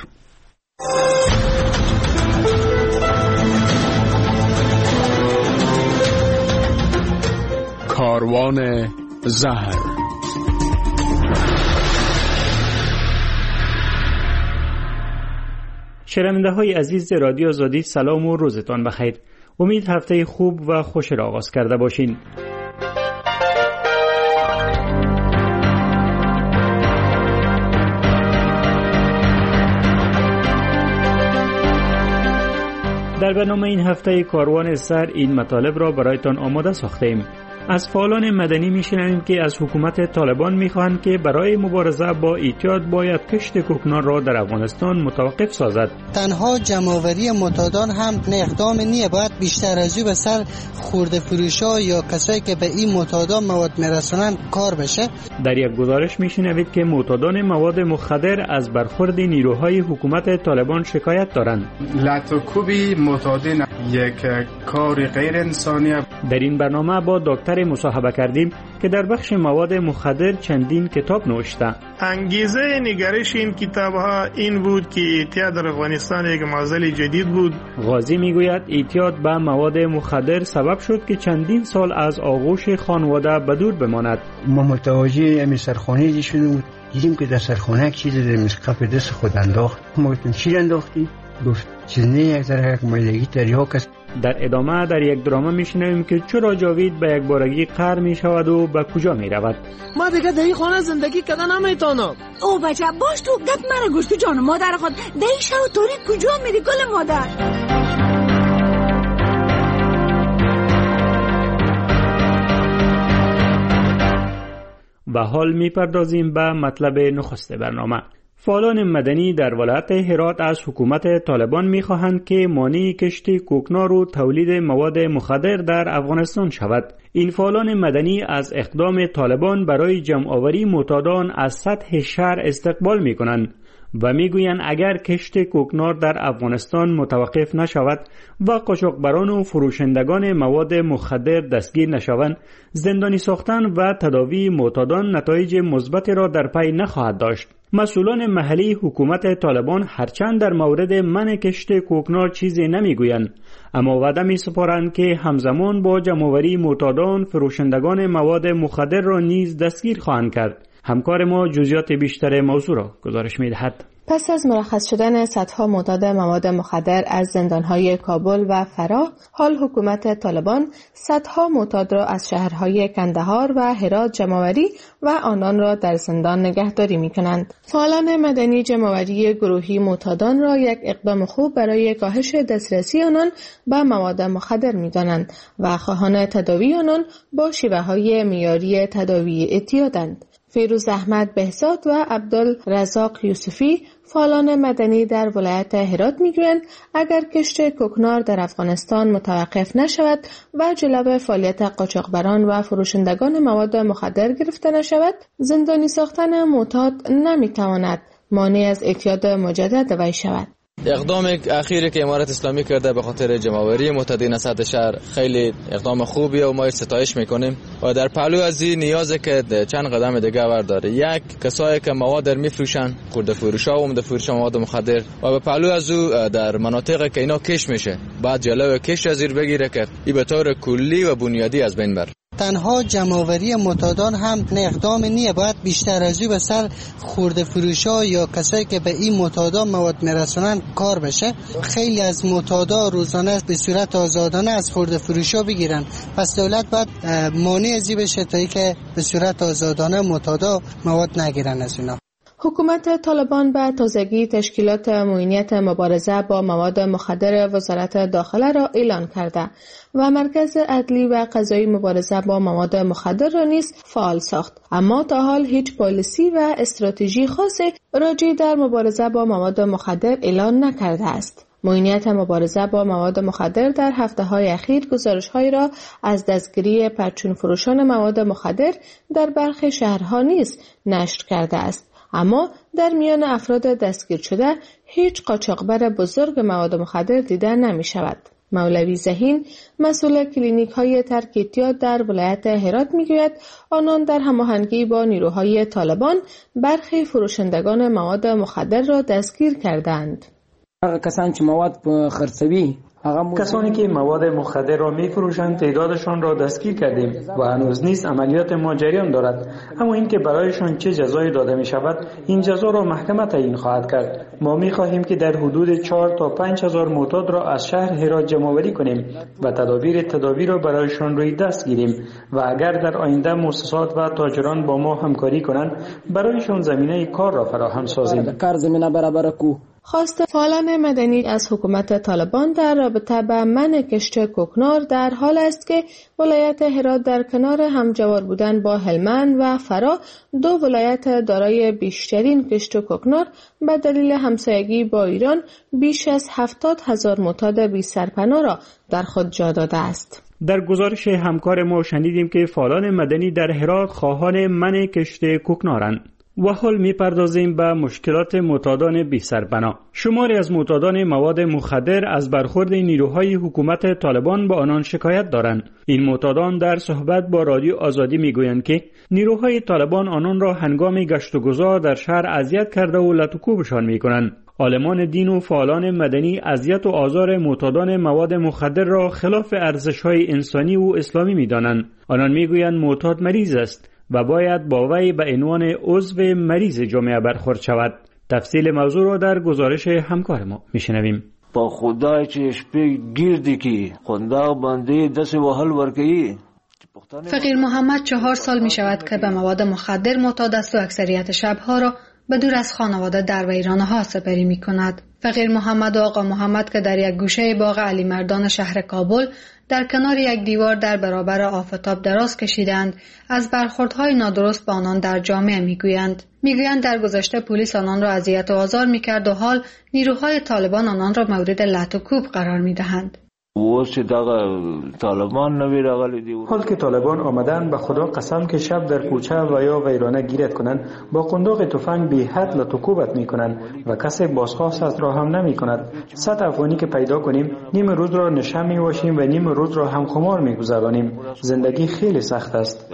F: کاروان زهر.
S: شنونده های عزیز رادیو آزادی، سلام و روزتان بخیر. امید هفته خوب و خوش را آغاز کرده باشین. در برنامه این هفته کاروان سر این مطالب را برایتان آماده ساختیم. از فعالان مدنی میشنویم که از حکومت طالبان میخواهند که برای مبارزه با اعتیاد باید کشت کوکنار را در افغانستان متوقف سازد.
T: تنها جمع‌آوری معتادان هم اقدام نیه، باید بیشتر از او به سر خرده فروشا یا کسایی که به این معتادان مواد میرسونن کار بشه.
S: در یک گزارش میشنوید که معتادان مواد مخدر از برخورد نیروهای حکومت طالبان شکایت دارند.
U: لطوکوبی معتادین یک کار غیر انسانی.
S: در این برنامه با دکتر مصاحبه کردیم که در بخش مواد مخدر چندین کتاب نوشته.
V: انگیزه نگارش این کتاب ها این بود که اعتیاد در افغانستان یک معضل جدید بود.
S: غازی میگوید اعتیاد به مواد مخدر سبب شد که چندین سال از آغوش خانواده بدور بماند.
W: ما متوجه امی سرخانه شده بود، دیدیم که در سرخانه چیزی در مسقف دست خود انداخت. ما گفتیم چی انداختی؟ گفت چیز نه، یک ذره یک مایلگی تریاک است.
S: در ادامه در یک دراما میشنویم که چرا جاوید به یک بارگی قهر میشود و به کجا میرود.
X: ما دیگه در این خانه زندگی کردن نمیتونم.
Y: او بچه باش تو گپ مرا گوش تو جان مادر خود در این شب توری کجا میری گل مادر؟
S: و حال میپردازیم به مطلب نخست برنامه. فعالان مدنی در ولایت هرات از حکومت طالبان می‌خواهند که مانع کشت کوکنار و تولید مواد مخدر در افغانستان شود. این فعالان مدنی از اقدام طالبان برای جمع‌آوری معتادان از سطح شهر استقبال می‌کنند و میگویند اگر کشت کوکنار در افغانستان متوقف نشود و قاچاقبران و فروشندگان مواد مخدر دستگیر نشوند، زندانی ساختن و تداوی معتادان نتایج مثبتی را در پی نخواهد داشت. مسئولان محلی حکومت طالبان هرچند در مورد منع کشت کوکنار چیزی نمیگویند، اما وعده می سپارند که همزمان با جمع‌آوری معتادان فروشندگان مواد مخدر را نیز دستگیر خواهند کرد. همکار ما جزئیات بیشتر موضوع را گزارش می‌دهد.
O: پس از مرخص شدن صدها معتاد مواد مخدر از زندان‌های کابل و فراه، حال حکومت طالبان صدها معتاد را از شهرهای کندهار و هرات جمع‌آوری و آنان را در زندان نگهداری می‌کنند. فعالان مدنی جمع‌آوری گروهی معتادان را یک اقدام خوب برای کاهش دسترسی آنان به مواد مخدر می‌دانند و خواهان تداوی آنان با شیوه‌های معیاری تداوی اعتیادند. فیروز احمد بهزاد و عبدالرزاق یوسفی فعالان مدنی در ولایت هرات میگویند اگر کشت کوکنار در افغانستان متوقف نشود و جلو فعالیت قاچاقبران و فروشندگان مواد مخدر گرفته نشود، زندانی ساختن معتاد نمیتواند مانع از اعتیاد مجدد وی شود.
Z: اقدام اخیری که امارت اسلامی کرده به خاطر جمع‌آوری معتادین سطح شهر خیلی اقدام خوبیه و ما ستایش میکنیم و در پهلو از این نیازه که چند قدم دیگه برداره. یک، کسایی که مواد در میفروشن، خرده فروشا و عمده فروشا مواد مخدر، و به پهلو از او در مناطقی که اینا کش میشه بعد جلوی کش از زیر بگیره که این به طور کلی و بنیادی از بین بره.
T: تنها جمع‌آوری معتادان هم اقدام نیه، باید بیشتر از او به سر خرده فروشا یا کسایی که به این معتادان مواد میرسونن کار بشه. خیلی از معتادا روزانه به صورت آزادانه از خرده فروشا بگیرن، پس دولت باید مانع از این بشه تا اینکه به صورت آزادانه معتادا مواد نگیرن از اینا.
O: حکومت طالبان به تازگی تشکیلات معینیت مبارزه با مواد مخدر وزارت داخله را اعلان کرده و مرکز عدلی و قضایی مبارزه با مواد مخدر را نیز فعال ساخت، اما تا حال هیچ پالیسی و استراتژی خاصی راجع در مبارزه با مواد مخدر اعلان نکرده است. معینیت مبارزه با مواد مخدر در هفته‌های اخیر گزارش‌هایی را از دستگیری پرچون فروشان مواد مخدر در برخی شهرها نیز نشر کرده است، اما در میان افراد دستگیر شده هیچ قاچاقبر بزرگ مواد مخدر دیده نمی شود. مولوی ذهین مسئول کلینیک های ترک اعتیاد در ولایت هرات می گوید آنان در هماهنگی با نیروهای طالبان برخی فروشندگان مواد مخدر را دستگیر کردند.
X: کسانی که مواد خرڅوي،
S: کسانی که مواد مخدر را می فروشند تعدادشان را دستگیر کردیم و هنوز نیز عملیات ما جریان دارد، اما اینکه برایشان چه جزایی داده می شود این جزا را محکمه تعیین خواهد کرد. ما می خواهیم که در حدود چهار تا پنج هزار معتاد را از شهر هرات جمع‌آوری کنیم و تدابیر تداوی را برایشان روی دست گیریم و اگر در آینده مؤسسات و تاجران با ما همکاری کنند برایشان زمینه کار را فراهم سازیم.
X: کار زمینه برابر کو
O: خواست فعالان مدنی از حکومت طالبان در رابطه با منع کشت کوکنار در حال است که ولایت هرات در کنار همجوار بودن با هلمند و فرا دو ولایت دارای بیشترین کشت کوکنار به دلیل همسایگی با ایران بیش از هفتاد هزار معتاد بی سرپناه را در خود جا داده است.
S: در گزارش همکار ما شنیدیم که فعالان مدنی در هرات خواهان منع کشت کوکنارند. و حال میپردازیم به مشکلات معتادان بی سرپناه. شماری از معتادان مواد مخدر از برخورد نیروهای حکومت طالبان با آنان شکایت دارند. این معتادان در صحبت با رادیو آزادی میگویند که نیروهای طالبان آنان را هنگام گشت و گذار در شهر اذیت کرده و لط و کوبشان میکنند. عالمان دین و فعالان مدنی اذیت و آزار معتادان مواد مخدر را خلاف ارزش‌های انسانی و اسلامی می‌دانند. آنان میگویند معتاد مریض است و باید با وی به عنوان عضو مریض جامعه برخورد شود. تفصیل موضوع را در گزارش همکار ما میشنویم.
B: با خدای چې شپې ګیردی کی خندا باندې داسې وهل ورکوي.
C: فقیر محمد چهار سال می شود که به مواد مخدر معتاد است و اکثریت شبها را به دور از خانواده در ویرانه ها سپری می کند. فقیر محمد و آقا محمد که در یک گوشه باغ علی مردان شهر کابل در کنار یک دیوار در برابر آفتاب دراز کشیدند، از برخوردهای نادرست با آنان در جامعه میگویند. میگویند در گذشته پلیس آنان را اذیت و آزار میکرد و حال نیروهای طالبان آنان را مورد لط و کوب قرار میدهند.
S: حال که طالبان آمدن به خدا قسم که شب در کوچه و یا ویرانه گیرت کنند با قنداق تفنگ بی حد لط و کوبت میکنند و کسی بازخواست از را هم نمی کند. صد افغانی که پیدا کنیم نیم روز را نشه می واشیم و نیم روز را هم خمار می گذرانیم. زندگی خیلی سخت است.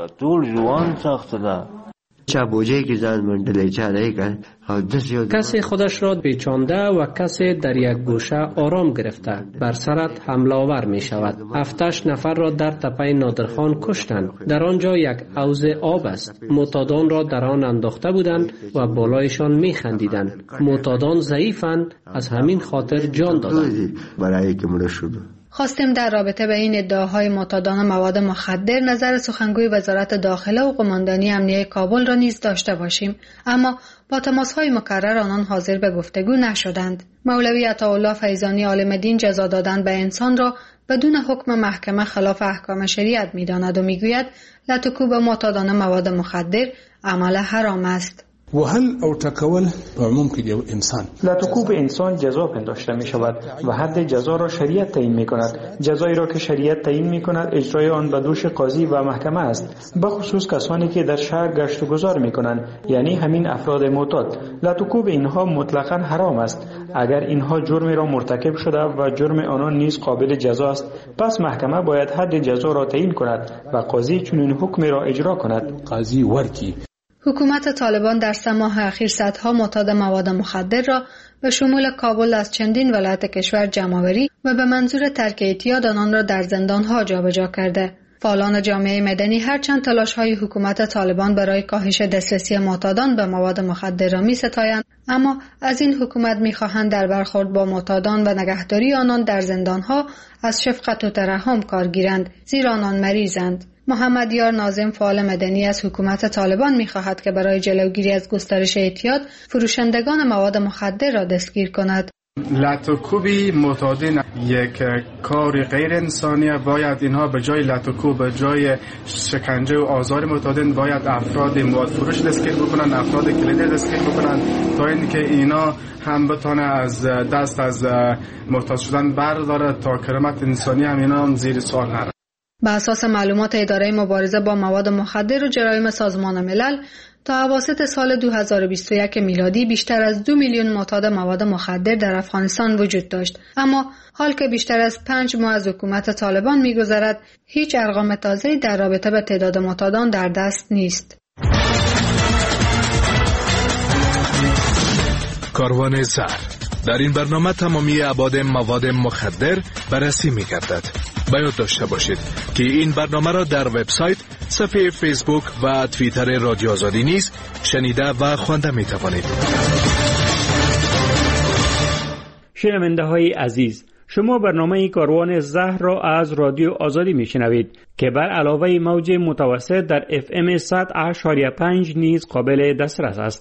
P: کسی خودش را بیچانده و کسی در یک گوشه آرام گرفته بر سرت حمله آور می شود. هفتش نفر را در تپه نادرخان کشتند. در آنجا یک حوض آب است. معتادان را در آن انداخته بودند و بالایشان می خندیدند. معتادان ضعیفند، از همین خاطر جان دادند.
C: برای که مرده شد. خواستیم در رابطه به این ادعاهای معتادان مواد مخدر نظر سخنگوی وزارت داخله و قماندانی امنیه کابل را نیز داشته باشیم، اما با تماس‌های مکرر آنان حاضر به گفتگو نشدند. مولوی عطاالله فیضانی عالم دین جزا دادن به انسان را بدون حکم محکمه خلاف احکام شریعت می‌داند و می‌گوید لط و کوب معتادان مواد مخدر عمل حرام است.
G: وهل او تکول په عموم کې یو انسان
S: لط و کوب انسان جزا پنداشته می شود و حد جزا را شریعت تعیین می کند. جزایی را که شریعت تعیین می کند اجرای آن به دوش قاضی و محکمه است، به خصوص کسانی که در شهر گشت و گذار می کنند، یعنی همین افراد معتاد. لط و کوب اینها مطلقاً حرام است. اگر اینها جرمی را مرتکب شده و جرم آنان نیز قابل جزا است، پس محکمه باید حد جزا را تعیین کند و قاضی چنین حکم را اجرا کند.
G: قاضی ورکی.
C: حکومت طالبان در سه ماه اخیر صدها معتاد مواد مخدر را به شمول کابل از چندین ولایت کشور جمع‌آوری و به منظور ترک اعتیاد آنان را در زندان‌ها جابجا کرده. فعالان جامعه مدنی هرچند تلاش‌های حکومت طالبان برای کاهش دسترسی معتادان به مواد مخدر را می‌ستایند، اما از این حکومت می‌خواهند در برخورد با معتادان و نگهداری آنان در زندان‌ها از شفقت و ترحم کار گیرند، زیرا آنان مریضند. محمد یار ناظم فعال مدنی از حکومت طالبان می‌خواهد که برای جلوگیری از گسترش اعتیاد فروشندگان مواد مخدر را دستگیر کند.
U: لط و کوبی معتادین یک کار غیر انسانیه. باید اینها به جای لط و کوب، به جای شکنجه و آزار معتادین، باید افراد مواد فروش دستگیر بکنن، افراد کلیدی دستگیر بکنن تا اینکه اینا هم بتونه از دست از معتاد شدن برداره تا کرامت انسانی هم اینا هم زیر سوال نره.
C: به اساس معلومات اداره مبارزه با مواد مخدر و جرایم سازمان ملل، تا اواسط سال دو هزار و بیست و یک میلادی بیشتر از دو میلیون معتاد مواد مخدر در افغانستان وجود داشت، اما حال که بیشتر از پنج ماه از حکومت طالبان می‌گذرد، هیچ ارقام تازه‌ای در رابطه با تعداد معتادان در دست نیست.
I: کاروان زهر. در این برنامه تمامی ابعاد مواد مخدر بررسی می‌گردد. باید داشته باشید که این برنامه را در وبسایت، صفحه فیسبوک و توییتر رادیو آزادی نیز شنیده و خوانده می توانید.
S: شنونده های عزیز، شما برنامه کاروان زهر را از رادیو آزادی می شنوید که بر علاوه موج متوسط در اف ام صد و هشت ممیز پنج نیز قابل دسترس است.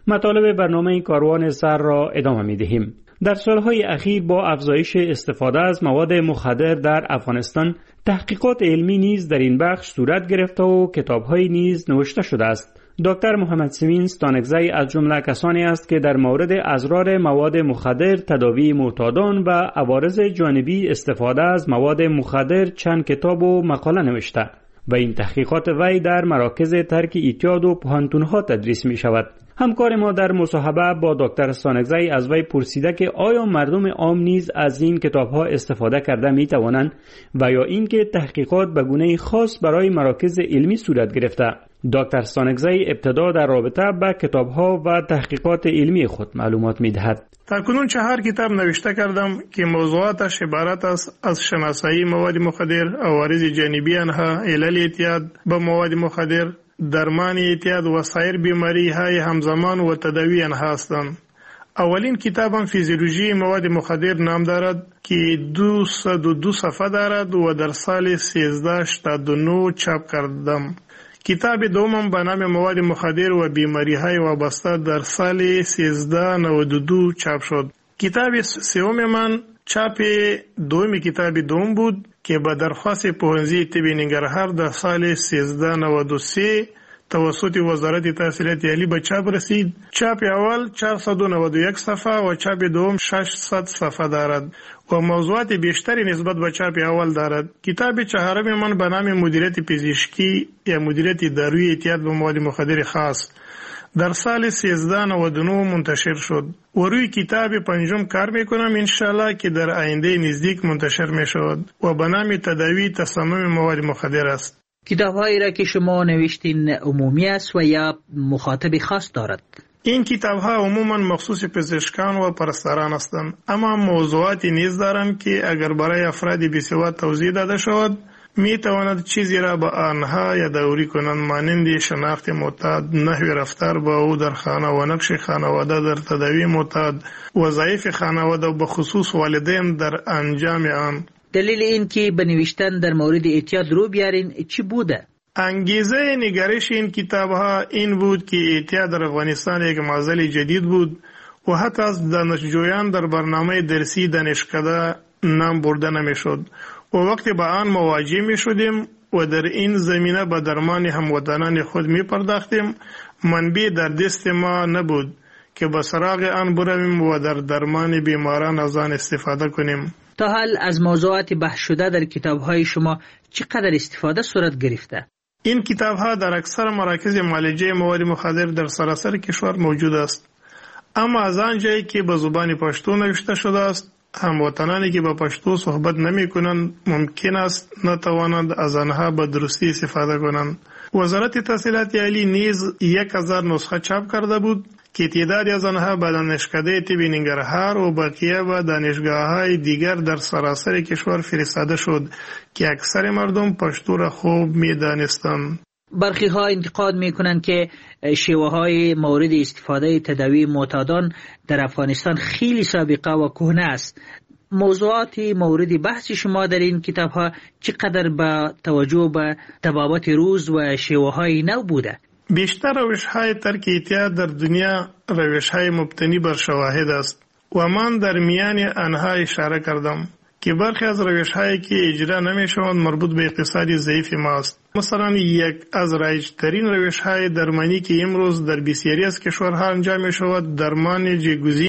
S: مطالب برنامه کاروان سر را ادامه می دهیم. در سالهای اخیر با افزایش استفاده از مواد مخدر در افغانستان تحقیقات علمی نیز در این بخش صورت گرفته و کتاب‌های نیز نوشته شده است. دکتر محمد سیمین ستانکزی از جمله کسانی است که در مورد اضرار مواد مخدر، تداوی معتادان و عوارض جانبی استفاده از مواد مخدر چند کتاب و مقاله نوشته و این تحقیقات وی در مراکز ترک اعتیاد و پوهنتون‌ها تدریس می شود. همکار ما در مصاحبه با دکتر ستانکزی از وی پرسیده که آیا مردم عام نیز از این کتاب‌ها استفاده کرده می توانند و یا اینکه تحقیقات به گونه خاص برای مراکز علمی صورت گرفته. دکتر ستانکزی ابتدا در رابطه با کتاب‌ها و تحقیقات علمی خود معلومات می‌دهد.
V: تاکنون چهار کتاب نوشته کردم که موضوعاتش عبارت است از شناسایی مواد مخدر، عوارض جانبی آنها، علل اعتیاد به مواد مخدر، درمان اعتیاد و سایر بیماری های همزمان و تداوی آنها هستند. اولین کتابم فیزیولوژی مواد مخدر نام دارد که دویست و دو صفحه دارد و در سال سیزده هشتاد و نه چاپ کردم. کتاب دومم به نام مواد مخدر و بیماری های وابسته در سال سیزده نود و دو چاپ شد. کتاب سوم من چاپ دومی کتاب دوم بود که به درخواست پوهنځي طب ننګرهار در سال سیزده نود و سه توسط وزارت تحصیلات عالی به چاپ رسید. چاپ اول چهارصد و نود و یک صفحه و چاپ دوم ششصد صفحه دارد و موضوعات بیشتری نسبت به چاپ اول دارد. کتاب چهارم من به نام مدیریت پزشکی یا مدیریت دارویی اعتیاد به مواد مخدر خاص در سال سیزده نود و نه منتشر شد و روی کتاب پنجم کار میکنم انشالله که در آینده نزدیک منتشر میشود و به نام تداوی تسمم مواد مخدر است.
J: کتاب‌هایی را که شما نوشتین عمومی است و یا مخاطب خاص دارد؟
V: این کتاب‌ها عموما مخصوص پزشکان و پرستاران هستند، اما موضوعاتی نیز دارند که اگر برای افراد بی‌سواد توضیح داده شود می تواند چیزی را به آنها یادآوری کنند، مانند شناخت معتاد، نحو رفتار با او در خانه و نقش خانواده در تداوی معتاد، وظایف خانواده و به خصوص والدین در انجام آن.
J: دلیل این که به نوشتن در مورد اعتیاد رو بیارین چی بوده؟
V: انگیزه نگارش این کتاب‌ها این بود که اعتیاد در افغانستان یک معضل جدید بود و حتی از دانشجویان در برنامه درسی دانشکده نام برده نمی‌شد و وقتی با آن مواجه می‌شدیم و در این زمینه به درمان هموطنان خود می‌پرداختیم، منبع در دست ما نبود که به سراغ آن برویم و در درمان بیماران از آن استفاده کنیم.
J: تا حال از موضوعات بحث شده در کتاب‌های شما چقدر استفاده صورت گرفته؟
V: این کتاب‌ها در اکثر مراکز معالجه مواد مخدر در سراسر کشور موجود است، اما از آن جایی که به زبان پشتو نوشته شده است، هموطنانی که با پشتو صحبت نمی کنند ممکن است نتوانند از آنها به درستی استفاده کنند. وزارت تحصیلات عالی نیز یک هزار نسخه چاپ کرده بود که تعدادی از آنها به دانشکده طب ننګرهار و بقیه به دانشگاه‌های دیگر در سراسر کشور فرستاده شد که اکثر مردم پشتو را خوب می‌دانستند.
J: برخی ها انتقاد میکنند که شیوه های مورد استفاده تداوی معتادان در افغانستان خیلی سابقه و کهنه است. موضوعات مورد بحث شما در این کتاب ها چقدر با توجه به تبابت روز و شیوه های نو بوده؟
V: بیشتر روش های ترک اعتیاد در دنیا روش های مبتنی بر شواهد است و من در میان آنها اشاره کردم که برخی از روش هایی که اجرا نمی شوند مربوط به اقتصاد ضعیف ماست. مثلا یک از رایج‌ترین روش های درمانی که امروز در بسیاری از کشورها انجام می شود درمان جایگزین